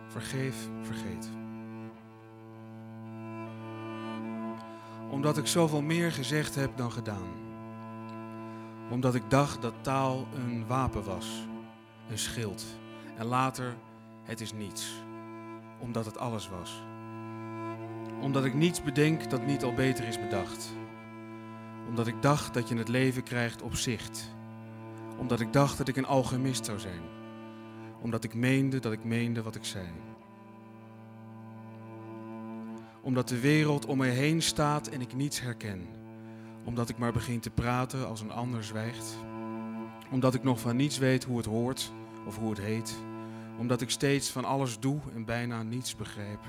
Vergeef, vergeet. Omdat ik zoveel meer gezegd heb dan gedaan. Omdat ik dacht dat taal een wapen was, een schild. En later, het is niets. Omdat het alles was. Omdat ik niets bedenk dat niet al beter is bedacht. Omdat ik dacht dat je het leven krijgt op zicht. Omdat ik dacht dat ik een alchemist zou zijn. Omdat ik meende wat ik zei. Omdat de wereld om mij heen staat en ik niets herken. Omdat ik maar begin te praten als een ander zwijgt. Omdat ik nog van niets weet hoe het hoort of hoe het heet. Omdat ik steeds van alles doe en bijna niets begrijp.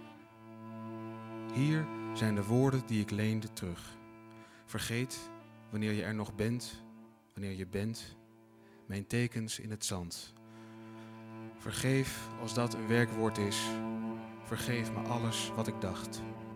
Hier zijn de woorden die ik leende terug. Vergeet wanneer je er nog bent, wanneer je bent, mijn tekens in het zand. Vergeef als dat een werkwoord is. Vergeef me alles wat ik dacht.